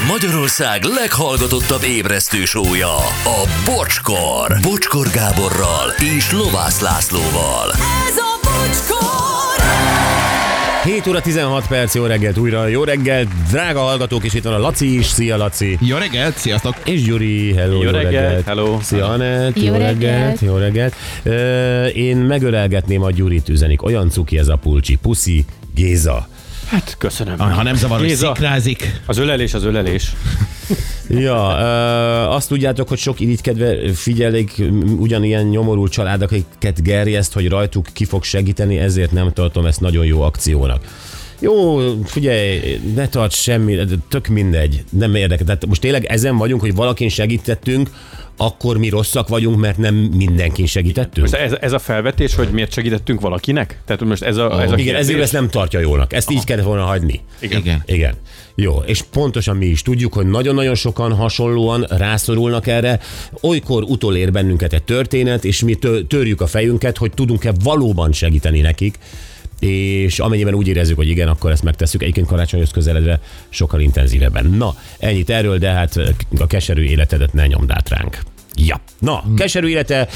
Magyarország leghallgatottabb ébresztő show-ja, a Bocskor. Bocskor Gáborral és Lovász Lászlóval. Ez a Bocskor! 7 óra 16 perc, jó reggelt újra, jó reggelt, drága hallgatók, és itt van a Laci is, szia Laci. Jó reggelt, sziasztok. És Gyuri, hello, jó reggelt. Hello. Szia Anett, Jó reggelt. jó reggelt. Én megölelgetném a Gyurit, üzenik, olyan cuki ez a pulcsi, puszi, Géza. Hát köszönöm. Ha nem zavar, hogy Géza. szikrázik. Az ölelés. Ja, azt tudjátok, hogy sok irigykedve figyelik ugyanilyen nyomorult család, akiket gerjeszt, hogy rajtuk ki fog segíteni, ezért nem tartom ezt nagyon jó akciónak. Jó, figyelj, ne tarts semmi, tök mindegy, nem érdekel. Tehát most tényleg ezen vagyunk, hogy valakin segítettünk, akkor mi rosszak vagyunk, mert nem mindenkin segítettünk? Most ez a felvetés, hogy miért segítettünk valakinek? Tehát most ez a Igen, kérdés. ezért ezt nem tartja jónak. Ezt így kellett volna hagyni. Igen. Jó, és pontosan mi is tudjuk, hogy nagyon-nagyon sokan hasonlóan rászorulnak erre. Olykor utolér bennünket egy történet, és mi törjük a fejünket, hogy tudunk-e valóban segíteni nekik, és amennyiben úgy érezzük, hogy igen, akkor ezt megtesszük. Egyébként karácsonyhoz közeledve sokkal intenzívebben. Na, ennyit erről, de hát a keserű életedet ne nyomd át ránk. Ja. Na, keserű élete,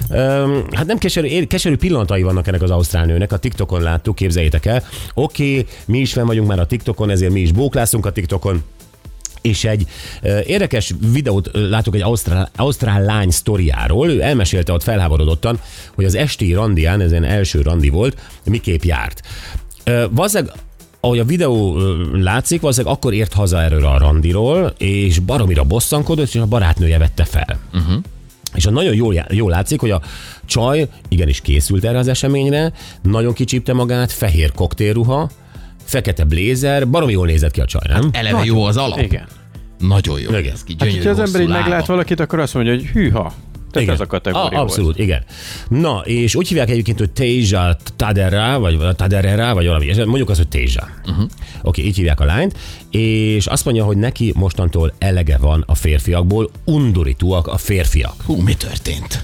hát nem keserű pillanatai vannak ennek az ausztrál nőnek, a TikTokon láttuk, képzeljétek el. Oké, mi is fenn vagyunk már a TikTokon, ezért mi is bóklászunk a TikTokon, és egy érdekes videót látok egy ausztrál lány sztoriáról. Ő elmesélte ott felháborodottan, hogy az esti randián, ezen első randi volt, miképp járt. Valószínűleg, ahogy a videó látszik, valószínűleg akkor ért haza erről a randiról, és baromira bosszankodott, és a barátnője vette fel. És nagyon jól látszik, hogy a csaj igenis készült erre az eseményre, nagyon kicsípte magát, fehér koktélruha, fekete blézer, baromi jól nézett ki a csaj, nem? Eleve jó az alap. Igen. Nagyon jó. Igen. Ez ki, Hát, gyönyörű hogyha az ember így hosszú meglát lába. valakit, akkor azt mondja, hogy hűha. Tehát Igen. ez a kategória Abszolút, igen. Na, és úgy hívják egyébként, hogy Teja Taderra, vagy valami, mondjuk azt, hogy Teja. Oké, így hívják a lányt, és azt mondja, hogy neki mostantól elege van a férfiakból, undorítóak a férfiak. Hú, mi történt?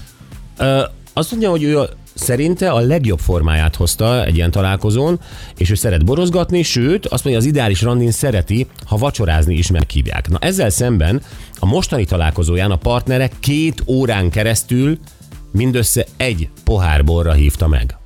Azt mondja, hogy ő szerinte a legjobb formáját hozta egy ilyen találkozón, és ő szeret borozgatni, sőt, azt mondja, az ideális randin szereti, ha vacsorázni is meghívják. Na ezzel szemben a mostani találkozóján a partnere 2 órán keresztül mindössze 1 pohár borra hívta meg.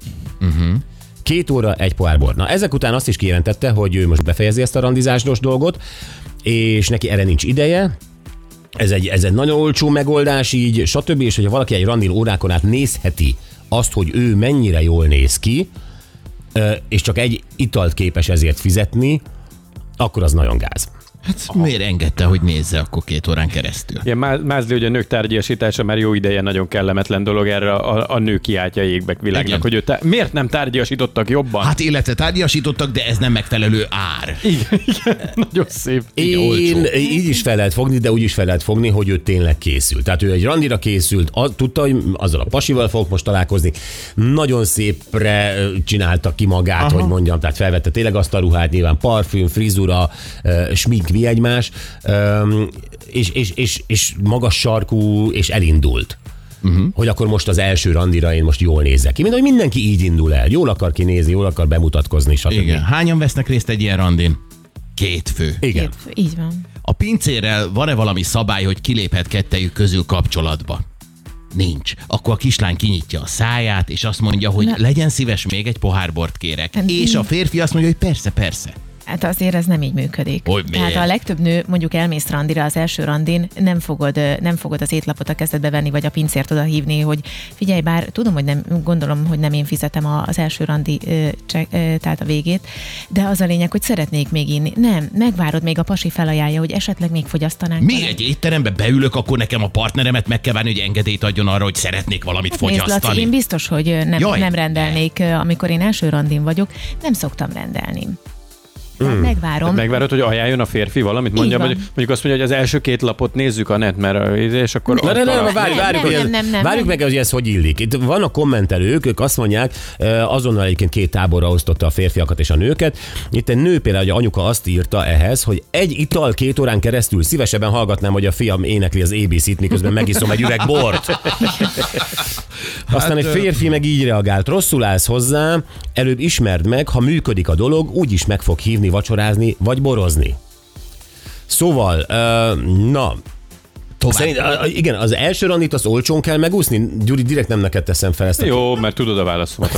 2 óra, 1 pohár bor. Na ezek után azt is kijelentette, hogy ő most befejezi ezt a randizásnos dolgot, és neki erre nincs ideje, ez egy nagyon olcsó megoldás így, stb. És hogyha valaki egy randin órákon át nézheti azt, hogy ő mennyire jól néz ki, és csak egy italt képes ezért fizetni, akkor az nagyon gáz. Hát miért engedte, hogy nézze akkor 2 órán keresztül? Igen, mázli, hogy a nők tárgyasítása már jó ideje nagyon kellemetlen dolog, erre a nő kiáltja égbe világnak, Igen. hogy miért nem tárgyasítottak jobban? Hát illetve tárgyasítottak, de ez nem megfelelő ár. Igen, nagyon szép. Én így is fel lehet fogni, de úgy is fel lehet fogni, hogy ő tényleg készült. Tehát ő egy randira készült, tudta, hogy azzal a pasival fogok most találkozni. Nagyon szépre csinálta ki magát, hogy mondjam, tehát felvette tényleg azt a ruhát, nyilván parfüm, frizura, smink, mi egymás, és magas sarkú, és elindult. Hogy akkor most az első randira én most jól nézzek ki. Mint hogy mindenki így indul el. Jól akar kinézni, jól akar bemutatkozni, stb. Igen. Hányan vesznek részt egy ilyen randin? 2 fő. Igen. Így van. A pincérrel van-e valami szabály, hogy kiléphet kettejük közül kapcsolatba? Nincs. Akkor a kislány kinyitja a száját, és azt mondja, hogy legyen szíves, még egy pohár bort kérek. És a férfi azt mondja, hogy persze. Hát azért ez nem így működik. Hogy miért? Tehát a legtöbb nő mondjuk elmész randira, az első randin, nem fogod az étlapot a kezedbe venni, vagy a pincért oda hívni, hogy figyelj, bár tudom, hogy nem, gondolom, hogy nem én fizetem az első randi, tehát a végét, de az a lényeg, hogy szeretnék még inni. Nem, megvárod, még a pasi felajánlja, hogy esetleg még fogyasztanánk. Mi vele. egy étterembe beülök, akkor nekem a partneremet meg kell várni, hogy engedélyt adjon arra, hogy szeretnék valamit Nézd, fogyasztani. Laci, én biztos, hogy nem rendelnék, amikor én első randin vagyok, nem szoktam rendelni. Megvárom. Megvárod, hogy ajánljon a férfi valamit? Mondja, van. mondjuk azt mondja, hogy az első 2 lapot nézzük a net, mert és akkor... Várjuk meg, hogy ez hogy illik. Itt vannak kommentelők, ők azt mondják, azonnal egyébként 2 táborra osztotta a férfiakat és a nőket. Itt egy nő például, hogy anyuka azt írta ehhez, hogy egy ital 2 órán keresztül szívesebben hallgatnám, hogy a fiam énekli az ABC-t, miközben megiszom egy üveg bort. Aztán egy férfi meg így reagált, rosszul állsz hozzá, előbb ismerd meg, ha működik a dolog, úgyis meg fog hívni vacsorázni vagy borozni. Szóval, igen, az első randit az olcsón kell megúszni? Gyuri, direkt nem neked teszem fel ezt. Jó, mert tudod a válaszomat.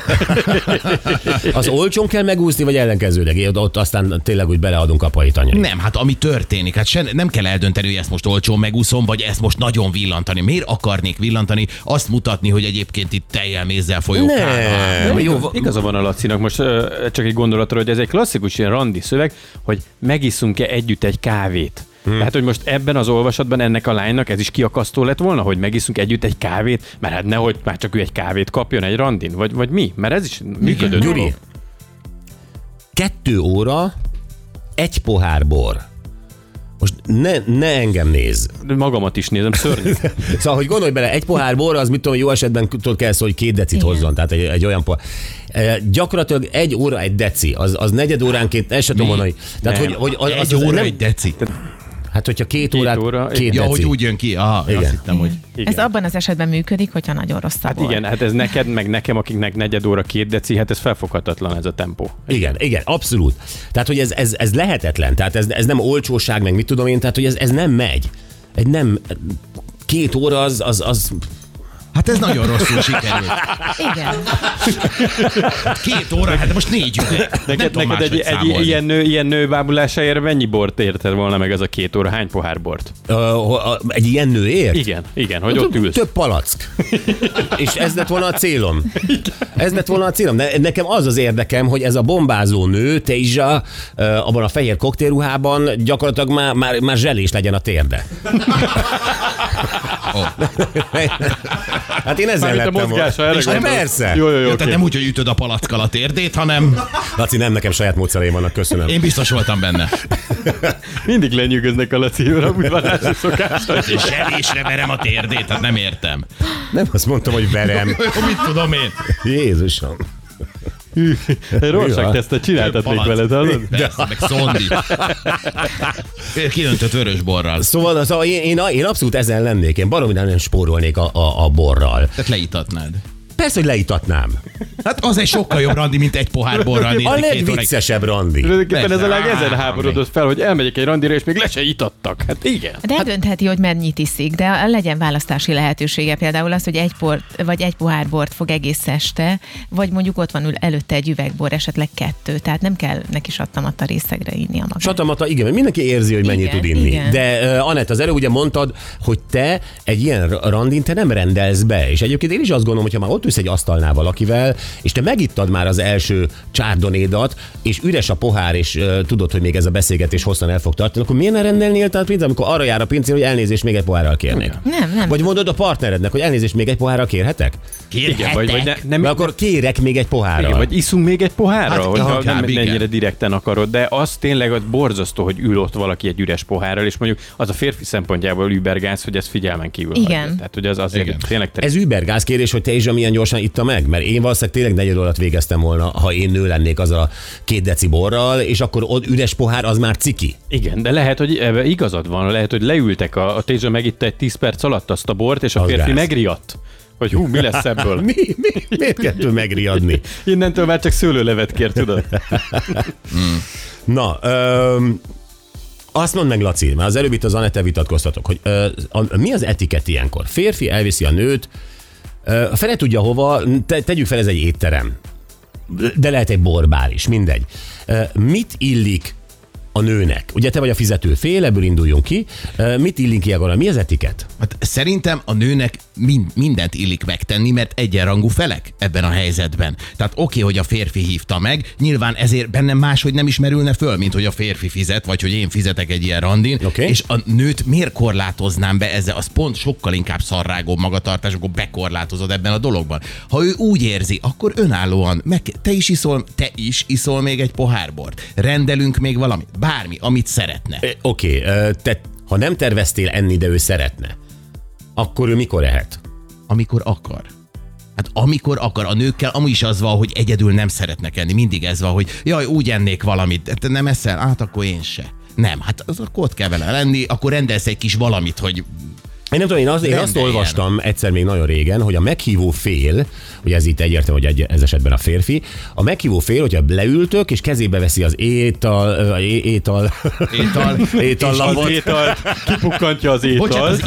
Az olcsón kell megúszni, vagy ellenkezőleg? Ott aztán tényleg úgy beleadunk apai tanyai. Nem, hát ami történik, hát nem kell eldönteni, hogy ezt most olcsón megúszom, vagy ezt most nagyon villantani. Miért akarnék villantani? Azt mutatni, hogy egyébként itt tejjel mézzel folyó káva. Igaza van a Lacinak, most csak egy gondolatra, hogy ez egy klasszikus ilyen randi szöveg, hogy megisszunk-e együtt egy kávét. Tehát, hogy most ebben az olvasatban ennek a lánynak ez is kiakasztó lett volna, hogy megiszunk együtt egy kávét, mert hát nehogy már csak ő egy kávét kapjon egy randin, vagy mi? Mert ez is működött. Gyuri, 2 óra, 1 pohár bor. Most ne engem nézz. Magamat is nézem, szörnyű. Szóval, hogy gondolj bele, 1 pohár bor, az mit tudom, jó esetben tudod kell szó, hogy 2 decit hozzon, tehát egy olyan pohár. Gyakorlatilag 1 óra 1 deci, az negyed óránként, el sem tudom mondani. Tehát, hogy az 1 óra 1 deci. Hát, hogyha 2 órát, 2 deci. Ja, hogy úgy jön ki. Aha, azt hittem, hogy... Igen. Ez abban az esetben működik, hogyha nagyon rossz a bor. Hát igen, hát ez neked, meg nekem, akiknek negyed óra 2 deci, hát ez felfoghatatlan ez a tempó. Igen, abszolút. Tehát, hogy ez lehetetlen. Tehát ez nem olcsóság, meg mit tudom én, tehát, hogy ez nem megy. 2 óra az Hát ez nagyon rosszul sikerült. Igen. 2 óra, hát most 4 üveg. Neked egy ilyen nő bábulásáért mennyi bort érted volna meg az a 2 óra? Hány pohár bort? Egy ilyen nőért? Igen, hogy ott ülsz. Több palack. És ez lett volna a célom. Ez lett volna a célom. De nekem az érdekem, hogy ez a bombázó nő, Teizsa, abban a fehér koktélruhában gyakorlatilag már zselés legyen a térde. Hát én ezzel lettem volna. És hát persze. Jó, Tehát nem úgy, hogy ütöd a palackkal a térdét, hanem... Laci, nem nekem saját módszereim vannak, köszönöm. Én biztos voltam benne. Mindig lenyűgöznek a Laci-ra, úgy van első szokásra. És zselésre verem a térdét, hát nem értem. Nem azt mondtam, hogy verem. Mit tudom én? Jézusom. Rorschach-tesztet csináltatnék veled, hallod? Persze, meg szondi. Kiöntött vörös borral. Szóval én abszolút ezen lennék. Én baromi nem spórolnék a borral. Tehát leítatnád. Persze, hogy leítatnám. Hát az egy sokkal jobb randi, mint 1 pohár borral. A legviccesebb randi. Tulajdonképpen ez a leg ezen háborodott fel, hogy elmegyek egy randira, és még le se itattak. Hát igen. De eldöntheti, hogy mennyit iszik, de legyen választási lehetősége. Például az, hogy 1 pohár bort fog egész este, vagy mondjuk ott van előtte egy üvegbor, esetleg 2. Tehát nem kell neki sattamata részegre inni a magát. Sattamata, igen, mert mindenki érzi, hogy mennyit tud inni. Igen. De Anett, az előbb ugye mondtad, hogy te egy ilyen randin te nem rendelsz be. És egyébként én is azt gondolom, hogy ha már ott ülsz egy asztalnál valakivel, és te megittad már az első csárdonédat, és üres a pohár, és tudod, hogy még ez a beszélgetés hosszan el fog tartani, akkor miért ne rendelnél tehát pénzt, amikor arra jár a pincér, hogy elnézést még 1 pohárral kérnék? Nem. Vagy mondod a partnerednek, hogy elnézést még 1 pohárral kérhetek? Igen, vagy nem, akkor kérek még 1 pohárral. Igen, vagy iszunk még 1 pohárral, Hát, hogy nem ennyire direkten akarod, de az tényleg az borzasztó, hogy ül ott valaki egy üres pohárral, és mondjuk az a férfi szempontjából übergáz, hogy ez figyelmen kívül Igen. hagyja. Tehát, hogy az azért tényleg... Ez übergáz kérés, hogy te is milyen gyorsan itta meg, mert én valószínűleg tényleg negyed órát végeztem volna, ha én nő lennék az a 2 deci borral, és akkor ott üres pohár az már ciki. Igen, de lehet, hogy ebben igazad van, lehet, hogy leültek a Tézsa megitta egy 10 perc alatt azt a bort, és a férfi megriadt. Hogy mi lesz ebből? Miért kell megriadni? Innentől már csak szőlőlevet kér, tudod? Na, azt mondd meg, Laci, mert az előbb itt az Anettel vitatkoztatok, hogy mi az etikett ilyenkor? Férfi elviszi a nőt, a fele tudja hova, tegyük fel, ez egy étterem. De lehet egy borbár is, mindegy. Mit illik a nőnek? Ugye te vagy a fizető fél, ebből induljunk ki. Mit illik ilyenkor? Mi az etikett? Hát szerintem a nőnek mindent illik megtenni, mert egyenrangú felek ebben a helyzetben. Tehát oké, hogy a férfi hívta meg, nyilván ezért bennem máshogy nem ismerülne föl, mint hogy a férfi fizet, vagy hogy én fizetek egy ilyen randin, és a nőt miért korlátoznám be ezzel? Az pont sokkal inkább szarrágóbb magatartás, akkor bekorlátozod ebben a dologban. Ha ő úgy érzi, akkor önállóan, te is iszol még 1 pohár bort. Rendelünk még valamit, bármi, amit szeretne. Oké, te ha nem terveztél enni, de ő szeretne, akkor ő mikor ehet? Amikor akar. Hát amikor akar. A nőkkel amúgy is az van, hogy egyedül nem szeretnek enni. Mindig ez van, hogy jaj, úgy ennék valamit, te nem eszel? Hát akkor én se. Nem, hát akkor ott kell vele lenni, akkor rendelsz egy kis valamit, hogy Én nem tudom, én azt olvastam egyszer még nagyon régen, hogy a meghívó fél, ugye ez itt egyértelmű, hogy ez esetben a férfi, a meghívó fél, hogyha leültök, és kezébe veszi az étallapot. Kipukkantja az étalt. Bocsánat,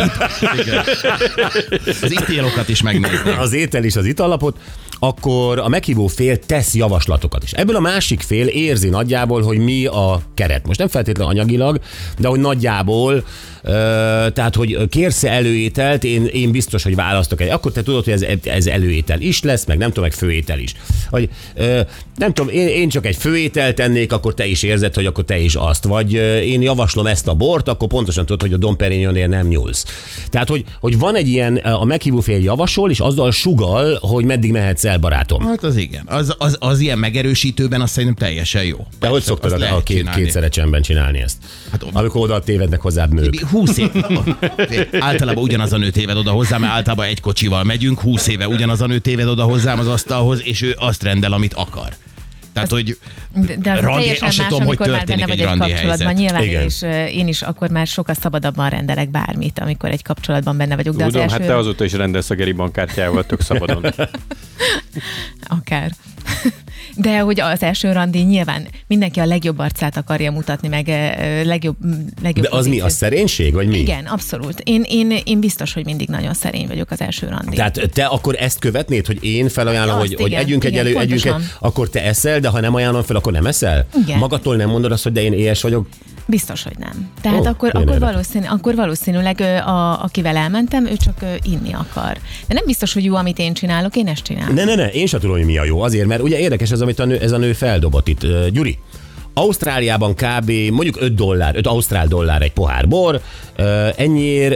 az ítélokat is megnézni. Az étel és az itallapot, akkor a meghívó fél tesz javaslatokat is. Ebből a másik fél érzi nagyjából, hogy mi a keret. Most nem feltétlenül anyagilag, de hogy nagyjából, tehát, hogy kérsz előételt, én biztos, hogy választok egy. Akkor te tudod, hogy ez előétel is lesz, meg nem tudom, meg főétel is. Vagy nem tudom, én csak egy főételt tennék, akkor te is érzed, hogy akkor te is azt. Vagy én javaslom ezt a bort, akkor pontosan tudod, hogy a Dom Perignonért nem nyúlsz. Tehát, hogy van egy ilyen, a meghívó fél javasol, és azzal sugal, hogy meddig mehetsz el, barátom. Hát az igen. Az ilyen megerősítőben azt szerintem teljesen jó. Te hogy szoktad a két szerecsemben csinálni ezt? Hát, amikor oda tévednek hozzád nők. 20 év. Általában ugyanaz a nő téved oda hozzám, mert általában egy kocsival megyünk, 20 éve ugyanaz a nő téved oda hozzám az asztalhoz, és ő azt rendel, amit akar. Tehát, hogy de az randi, teljesen azt sem más, tudom, hogy amikor már történik benne egy vagy randi kapcsolatban. helyzet. Nyilván én is akkor már sokkal szabadabban rendelek bármit, amikor egy kapcsolatban benne vagyok. De Tudom, az hát te azóta is rendelsz a Geri bankkártyával, tök szabadon. Akár. De hogy az első randi nyilván mindenki a legjobb arcát akarja mutatni, meg legjobb de az mi, a szerénység, vagy mi? Igen, abszolút. Én biztos, hogy mindig nagyon szerény vagyok az első randi. Tehát te akkor ezt követnéd, hogy én felajánlom, hogy együnk akkor te eszel, de ha nem ajánlom fel, akkor nem eszel? Igen. Magadtól nem mondod azt, hogy de én éhes vagyok? Biztos, hogy nem. Tehát akkor valószínűleg akivel elmentem, ő csak inni akar. De nem biztos, hogy jó, amit én csinálok, én ezt csinálom. Ne, én sem tudom, hogy mi a jó. Azért, mert ugye érdekes ez, amit ez a nő feldobott itt. Gyuri, Ausztráliában kb. Mondjuk $5 ausztrál dollár egy pohár bor, ennyiért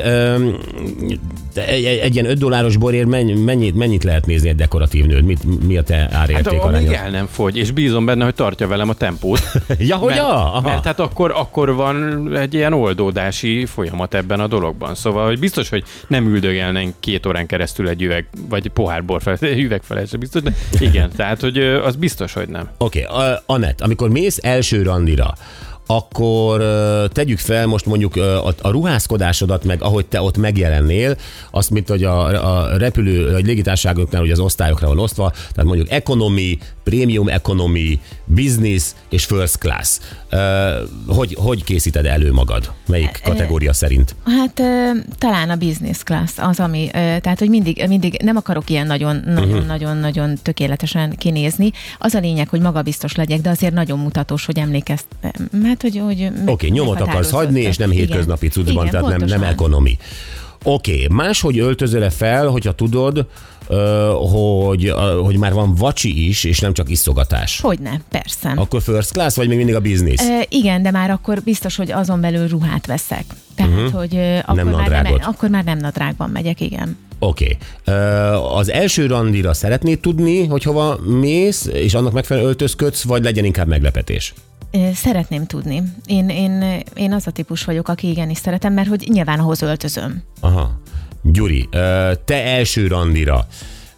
egy ilyen $5 borért mennyit lehet nézni egy dekoratív nőt? Mi a te árérték hát, arányod? el nem fogy, és bízom benne, hogy tartja velem a tempót. Ja, hogy mert hát akkor van egy ilyen oldódási folyamat ebben a dologban. Szóval, hogy biztos, hogy nem üldögelnénk 2 órán keresztül egy üveg, vagy pohár bor fel, üveg fel, biztos, de igen, tehát, hogy az biztos, hogy nem. Oké, Anett, amikor mész első randira, akkor tegyük fel most mondjuk a ruházkodásodat, meg ahogy te ott megjelennél, azt, mint hogy a repülő, vagy légitársaságoknál ugye az osztályokra van osztva, tehát mondjuk economy, premium economy, business és first class. Hogy készíted elő magad? Melyik kategória szerint? Hát talán a business class az, ami, tehát hogy mindig nem akarok ilyen nagyon tökéletesen kinézni. Az a lényeg, hogy magabiztos legyek, de azért nagyon mutatós, hogy emlékeztem. Hát, hogy Oké, nyomot akarsz hagyni, és nem hétköznapi cuccban, tehát nem economy. Oké, máshogy öltözöl fel, hogyha tudod, hogy már van vacsi is, és nem csak iszogatás. Hogyne, persze. Akkor first class, vagy még mindig a business? Igen, de már akkor biztos, hogy azon belül ruhát veszek. Tehát, hogy akkor már nem nadrágban megyek, igen. Oké. Az első randira szeretnéd tudni, hogy hova mész, és annak megfelelően öltözködsz, vagy legyen inkább meglepetés? Szeretném tudni. Én az a típus vagyok, aki igenis szeretem, mert hogy nyilván ahhoz öltözöm. Aha. Gyuri, te első randira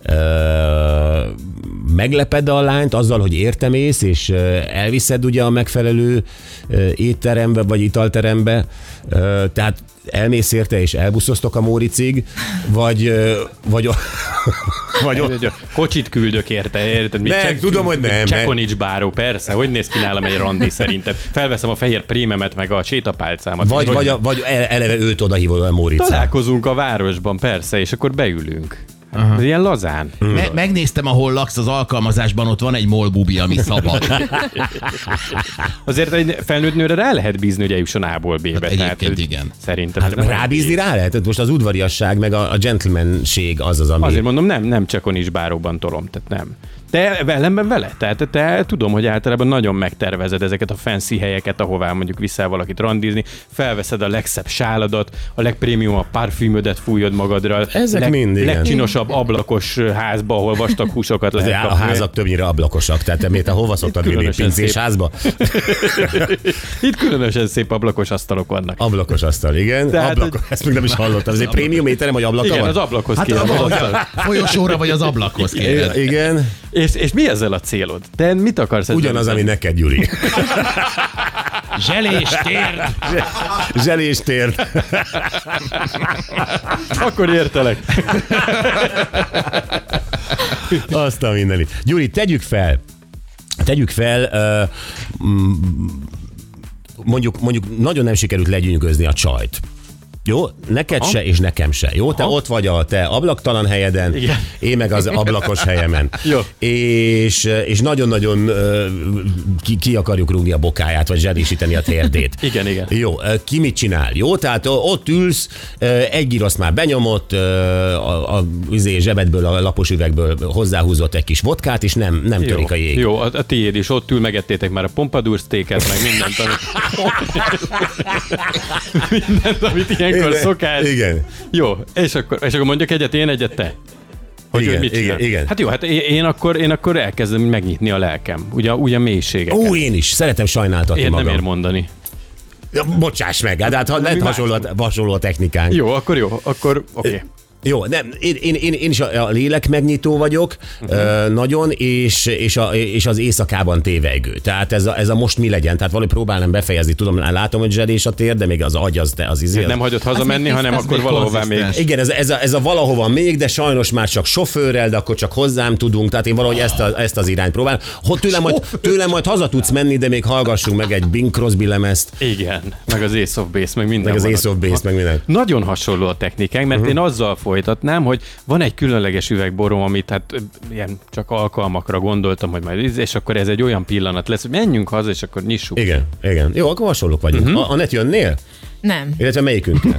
megleped a lányt azzal, hogy értemész, és elviszed ugye a megfelelő étterembe, vagy italterembe, tehát elmész érte, és elbuszoztok a Móricig, vagy kocsit küldök érted? Tudom, hogy nem. Csekonics báró, persze. Hogy néz ki nálam egy randi szerinted? Felveszem a fehér prémemet, meg a sétapálcámat. Vagy eleve őt odahívod a Móricra. Találkozunk a városban, persze, és akkor beülünk. Aha. Ilyen lazán. Megnéztem, ahol laksz az alkalmazásban, ott van egy molbubi, ami szabad. Azért egy felnőtt nőre rá lehet bízni, hogy eljusson A-ból B-be. Hát egyébként igen. Szerintem. Hát rábízni rá lehet? Most az udvariasság, meg a gentlemanség az, ami... Azért mondom, nem csekonics báróban tolom, tehát nem. De ellenben vele. Tehát te tudom, hogy általában nagyon megtervezed ezeket a fancy helyeket, ahová mondjuk viszel valakit randizni, felveszed a legszebb sáladat, a legprémiumabb parfümödet fújod magadra. Ezek mind, legcsinosabb ablakos házba, ahol vastag húsokat lehet kapni. A házak többnyire ablakosak, tehát te hova szoktad vinni? Pincés házba? Itt különösen szép ablakos asztalok vannak. Ablakos asztal, igen. Ezt még nem is hallottam. Ez egy prémium étterem, vagy ablaka igen, van? Az ablakhoz folyosóra vagy az ablakhoz kéred. Igen. És mi ezzel a célod? Te mit akarsz ezzel? Ugyanaz, ami neked, Gyuri. Zselés térd! Zselés térd. Akkor értelek. Azt a mindenit. Gyuri, tegyük fel, mondjuk nagyon nem sikerült legyűgözni a csajt. Jó? Neked se, és nekem se. Jó? Te ott vagy a te ablaktalan helyeden, igen. Én meg az ablakos helyemen. Jó. És nagyon-nagyon ki akarjuk rúgni a bokáját, vagy zselésíteni a térdét. Igen. Jó, ki mit csinál? Jó, tehát ott ülsz, egy giroszt már benyomott, a zsebedből, a lapos üvegből hozzáhúzott egy kis vodkát, és nem törik a jég. Jó, a tiéd is ott ül, megettétek már a pompadour steaket, meg mindent, amit ilyenkor szokás. Igen. Jó, és akkor mondjak egyet, én egyet te. Igen. Hát jó, hát én akkor elkezdem megnyitni a lelkem. Ugye a mélységeket. Ó, én is. Szeretem sajnáltatni Én magam. nem ér mondani. Ja, bocsáss meg, de hát lehet hasonló a technikánk. Jó, akkor oké. Okay. Jó, nem, én is a lélek megnyitó vagyok, nagyon, és az éjszakában tévejgő. Tehát ez a most mi legyen, tehát valahogy próbálnám befejezni, tudom, látom, hogy zselés a tér, de még az agy, az izé. Nem hagyod hazamenni, hanem akkor valahová még. Igen, ez a valahova még, de sajnos már csak sofőrrel, de akkor csak hozzám tudunk, tehát én valahogy ezt az irányt próbálom. Tőlem majd haza tudsz menni, de még hallgassunk meg egy Bing Crosby lemezt. Igen, meg az Ace of Base, meg minden. Meg az Ace of Base, meg minden. Nagyon hasonló a technikánk, mert én azzal folytatnám, hogy van egy különleges üvegborom, amit hát ilyen csak alkalmakra gondoltam, hogy majd és akkor ez egy olyan pillanat lesz, hogy menjünk haza, és akkor nyissuk. Igen. Jó, akkor hasonlók vagyunk. Anett, jönnél? Nem. Illetve melyikünkkel?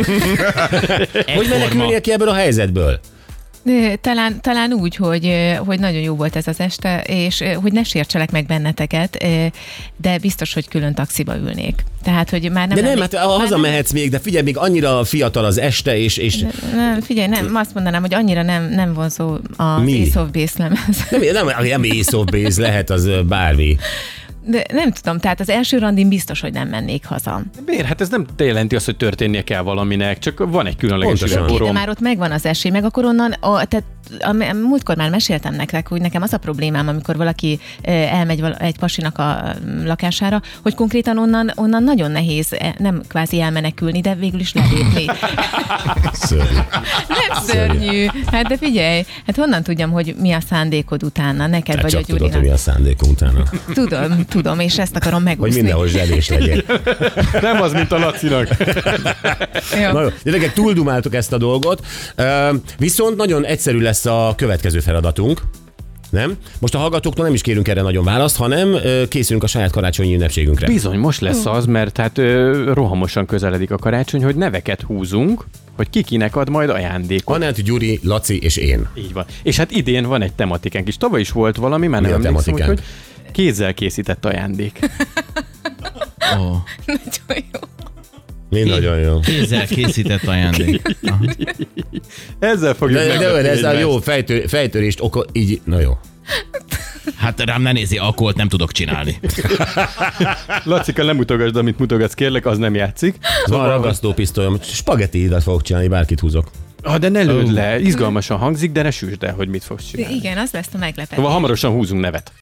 Hogy menekülnél ki ebből a helyzetből? Talán úgy, hogy nagyon jó volt ez az este, és hogy ne sértselek meg benneteket, de biztos, hogy külön taxiba ülnék. Tehát, hogy már nem... De nem, hát hazamehetsz még, de figyelj, még annyira fiatal az este, és... Nem, figyelj, nem, azt mondanám, hogy annyira nem vonzó az Ace of Base lemez. Nem Ace of Base, lehet az bármi. De nem tudom, tehát az első randin biztos, hogy nem mennék haza. Miért? Hát ez nem jelenti azt, hogy történnie kell valaminek, csak van egy különleges üvegborom. De már ott megvan az esély, meg akkor onnan, tehát múltkor már meséltem nektek, hogy nekem az a problémám, amikor valaki elmegy egy pasinak a lakására, hogy konkrétan onnan nagyon nehéz nem kvázi elmenekülni, de végül is lelépni. Szörnyű. Nem szörnyű. Hát de figyelj, hát honnan tudjam, hogy mi a szándékod utána, neked vagy a Gyurinak. Csak Gyurinak. tudod, hogy mi a szándékom utána. Tudom, és ezt akarom megúszni. Hogy mindenhol zselés legyen. Nem az, mint a Lacinak. Na jó, gyerekek, túldumáltuk ezt a dolgot, viszont nagyon egyszerű lesz a következő feladatunk. Nem? Most a hallgatóktól nem is kérünk erre nagyon választ, hanem készülünk a saját karácsonyi ünnepségünkre. Bizony, most lesz az, mert hát rohamosan közeledik a karácsony, hogy neveket húzunk, hogy kinek ad majd ajándékot. Anett, Gyuri, Laci és én. Így van. És hát idén van egy tematikánk is. Tavaly is volt valami, már nem emlékszem, hogy kézzel készített ajándék. Oh. Nagyon jó. Nagyon jó. Kézzel készített ajándék. Ezzel fogjuk de ez a jó fejtörést így, na jó. Hát rám ne nézi, alkoholt nem tudok csinálni. Lacika, nem mutogasd, amit mutogatsz, kérlek, az nem játszik. Van ragasztópisztolyom, spagettidat fogok csinálni, bárkit húzok. De ne lőd le, izgalmasan hangzik, de ne süsd el, hogy mit fogsz csinálni. Igen, az lesz a meglepetés. Hamarosan húzunk nevet.